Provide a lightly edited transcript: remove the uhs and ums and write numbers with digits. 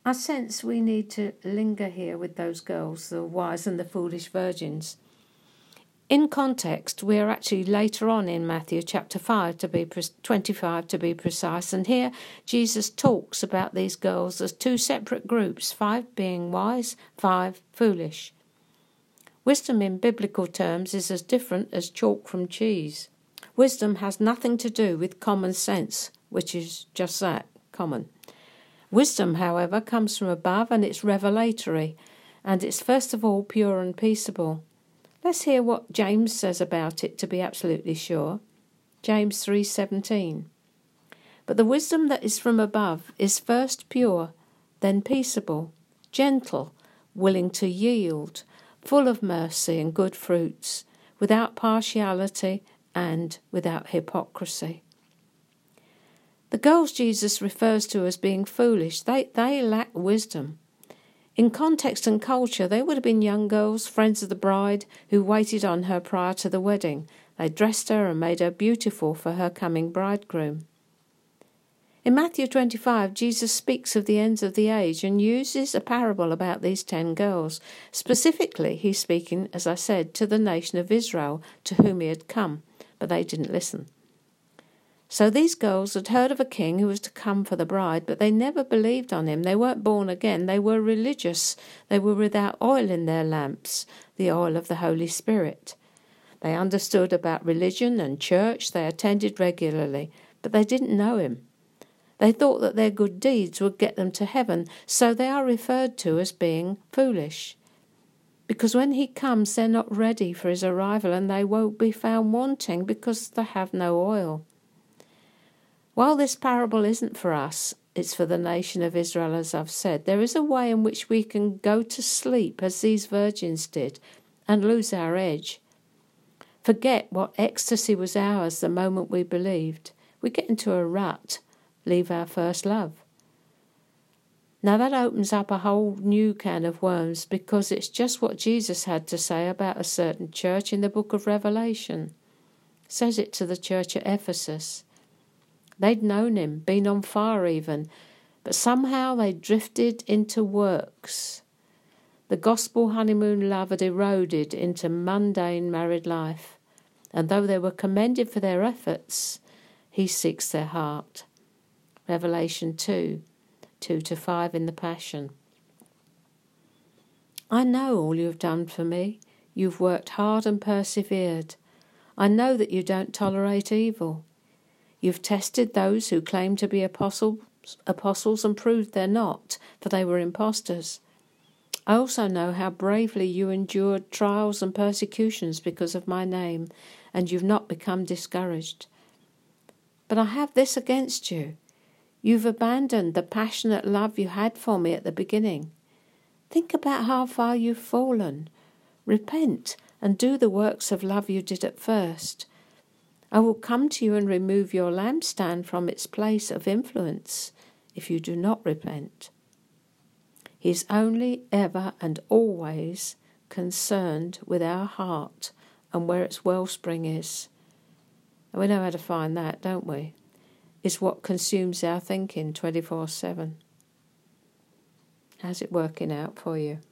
I sense we need to linger here with those girls, the wise and the foolish virgins. In context, we are actually later on in Matthew chapter 25 to be precise, and here Jesus talks about these girls as two separate groups, 5 being wise, 5 foolish. Wisdom in biblical terms is as different as chalk from cheese. Wisdom has nothing to do with common sense, which is just that, common. Wisdom, however, comes from above and it's revelatory, and it's first of all pure and peaceable. Let's hear what James says about it to be absolutely sure. James 3:17. But the wisdom that is from above is first pure, then peaceable, gentle, willing to yield, full of mercy and good fruits, without partiality and without hypocrisy. The girls Jesus refers to as being foolish, they lack wisdom. In context and culture, they would have been young girls, friends of the bride, who waited on her prior to the wedding. They dressed her and made her beautiful for her coming bridegroom. In Matthew 25, Jesus speaks of the ends of the age and uses a parable about these 10 girls. Specifically, he's speaking, as I said, to the nation of Israel, to whom he had come, but they didn't listen. So these girls had heard of a king who was to come for the bride, but they never believed on him. They weren't born again. They were religious. They were without oil in their lamps, the oil of the Holy Spirit. They understood about religion and church. They attended regularly, but they didn't know him. They thought that their good deeds would get them to heaven, so they are referred to as being foolish. Because when he comes, they're not ready for his arrival, and they won't be found wanting because they have no oil. While this parable isn't for us, it's for the nation of Israel, as I've said, there is a way in which we can go to sleep as these virgins did and lose our edge. Forget what ecstasy was ours the moment we believed. We get into a rut, leave our first love. Now that opens up a whole new can of worms, because it's just what Jesus had to say about a certain church in the book of Revelation. It says it to the church at Ephesus. They'd known him, been on fire even, but somehow they drifted into works. The gospel honeymoon love had eroded into mundane married life, and though they were commended for their efforts, he seeks their heart. Revelation 2:2-5 in the Passion. I know all you have done for me. You've worked hard and persevered. I know that you don't tolerate evil. You've tested those who claim to be apostles and proved they're not, for they were impostors. I also know how bravely you endured trials and persecutions because of my name, and you've not become discouraged. But I have this against you. You've abandoned the passionate love you had for me at the beginning. Think about how far you've fallen. Repent and do the works of love you did at first. I will come to you and remove your lampstand from its place of influence if you do not repent. He is only, ever and always concerned with our heart and where its wellspring is. And we know how to find that, don't we? It's what consumes our thinking 24/7. How's it working out for you?